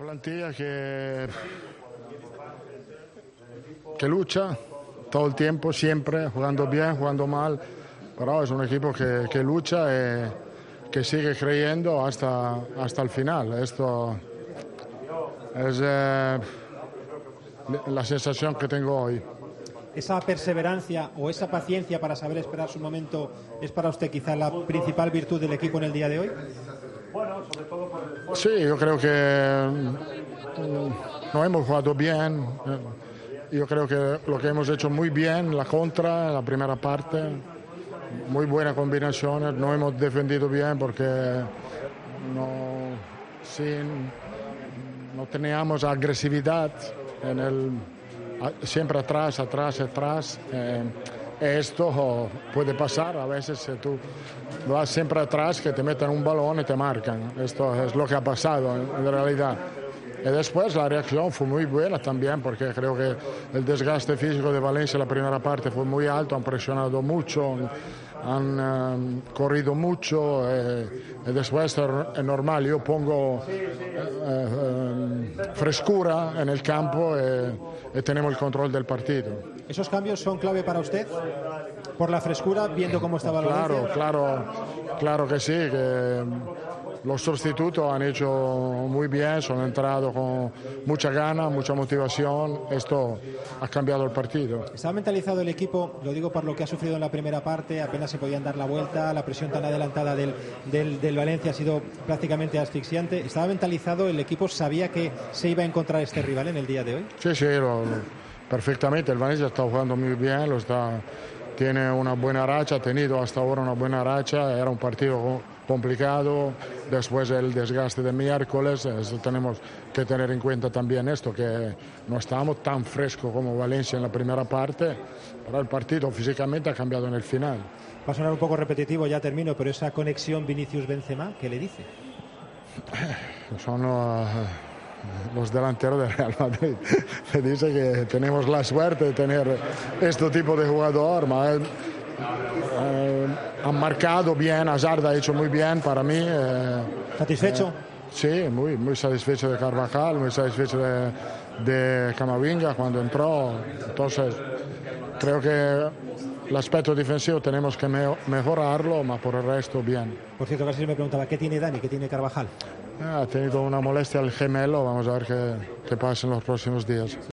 plantilla que lucha todo el tiempo, siempre, jugando bien, jugando mal, pero es un equipo que lucha y que sigue creyendo hasta el final. Esto es la sensación que tengo hoy. Esa perseverancia o esa paciencia para saber esperar su momento es para usted quizá la principal virtud del equipo en el día de hoy. Sí, yo creo que no hemos jugado bien. Yo creo que lo que hemos hecho muy bien, la contra, en la primera parte, muy buenas combinaciones. No hemos defendido bien porque no teníamos agresividad siempre atrás. Esto puede pasar a veces si tú vas siempre atrás, que te meten un balón y te marcan. Esto es lo que ha pasado en realidad. Y después la reacción fue muy buena también, porque creo que el desgaste físico de Valencia en la primera parte fue muy alto, han presionado mucho, han corrido mucho, y después es normal, yo pongo frescura en el campo y tenemos el control del partido. ¿Esos cambios son clave para usted? Por la frescura, viendo cómo estaba el Valencia. Claro que sí, que los sustitutos han hecho muy bien, son entrado con mucha gana, mucha motivación. Esto ha cambiado el partido. ¿Estaba mentalizado el equipo? Lo digo por lo que ha sufrido en la primera parte, apenas se podían dar la vuelta, la presión tan adelantada del Valencia ha sido prácticamente asfixiante. ¿Estaba mentalizado el equipo? ¿Sabía que se iba a encontrar este rival en el día de hoy? Sí, perfectamente. El Valencia está jugando muy bien, tiene una buena racha, ha tenido hasta ahora una buena racha. Era un partido complicado, después del desgaste de miércoles. Tenemos que tener en cuenta también esto, que no estábamos tan frescos como Valencia en la primera parte, pero el partido físicamente ha cambiado en el final. Va a sonar un poco repetitivo, ya termino, pero esa conexión Vinicius-Benzema, ¿qué le dice? Son los delanteros del Real Madrid. Le dice que tenemos la suerte de tener este tipo de jugador. Han marcado bien, Hazard ha hecho muy bien para mí. ¿Satisfecho? Sí, muy satisfecho de Carvajal, muy satisfecho de Camavinga cuando entró. Entonces, creo que el aspecto defensivo tenemos que mejorarlo, pero por el resto bien. Por cierto, casi me preguntaba, ¿qué tiene Dani, qué tiene Carvajal? Ha tenido una molestia al gemelo, vamos a ver qué pasa en los próximos días.